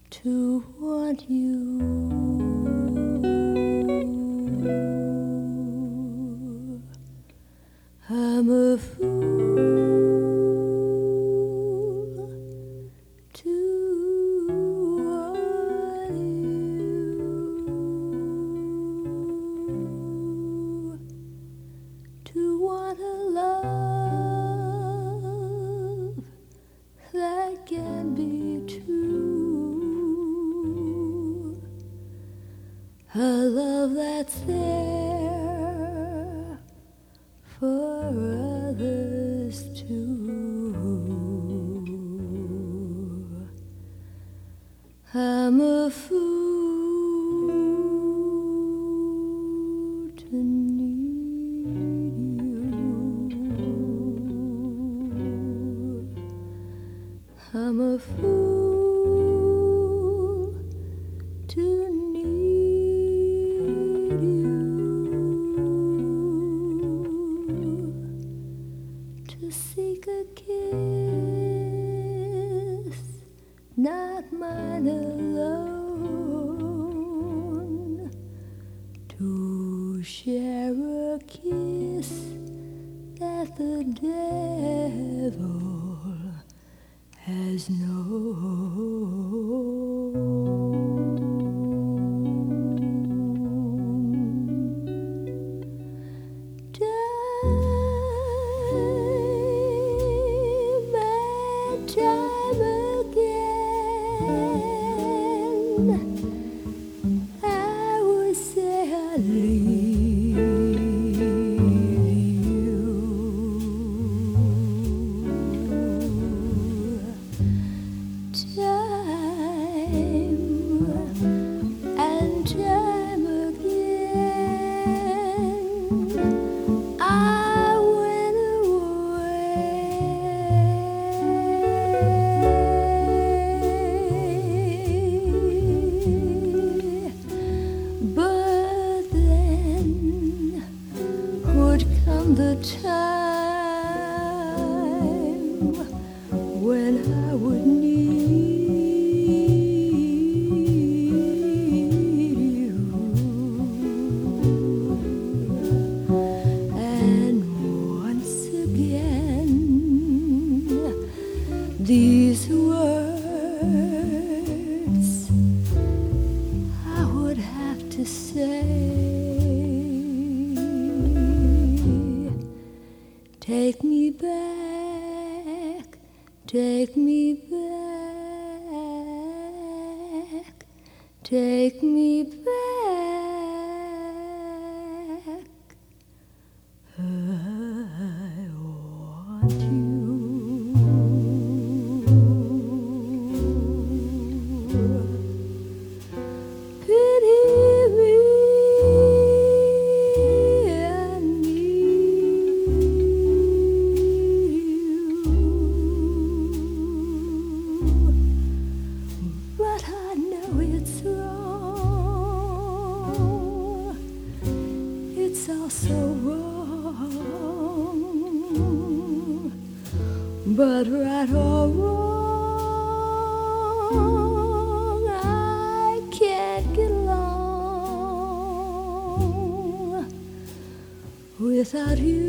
to want you. I'm a fool to want you, to want a love that can be true, a love that's there for others too. I'm a fool to need you. I'm a fool to need you, to seek a kiss, not mine alone, to share a kiss that the devil has known. Time again, I would say I leave you. Time and time again, I went away. But then would come the time when I would need you, and once again these words I would have to say. Take me back, take me back, take me back. I want you. Pity me, I need you, but I know it's wrong. It's all so wrong, but right or wrong, I can't get along without you.